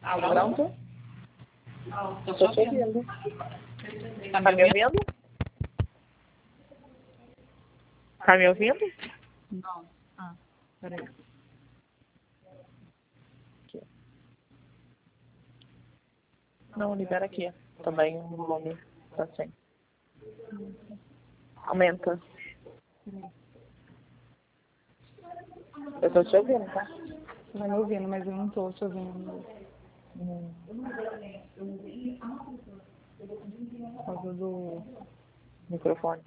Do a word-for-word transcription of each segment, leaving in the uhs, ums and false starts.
Pronto? Estou te ouvindo. Tá me ouvindo? Tá me ouvindo? Não. Ah, peraí. Aqui. Não, libera aqui. Também o volume tá sem. Aumenta. Eu tô te ouvindo, tá? Você vai me ouvindo, mas eu não tô te ouvindo. Hum. Por causa do... Microfone.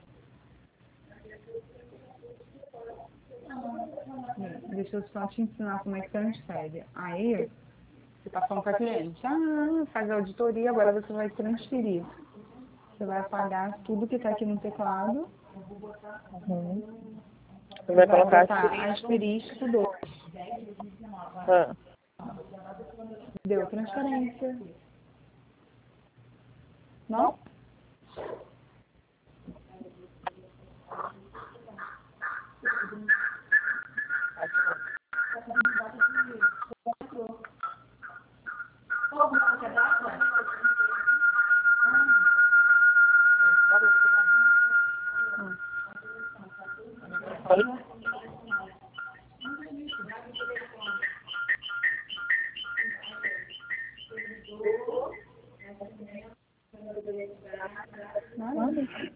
Deixa eu só te ensinar como é que transfere. Aí, você tá falando com a cliente. Ah, faz a auditoria, agora você vai transferir. Você vai apagar tudo que tá aqui no teclado. Uhum. Você E vai vai colocar botar asterisco. asterisco dois. Ah. Deu transferência. Não? Nada.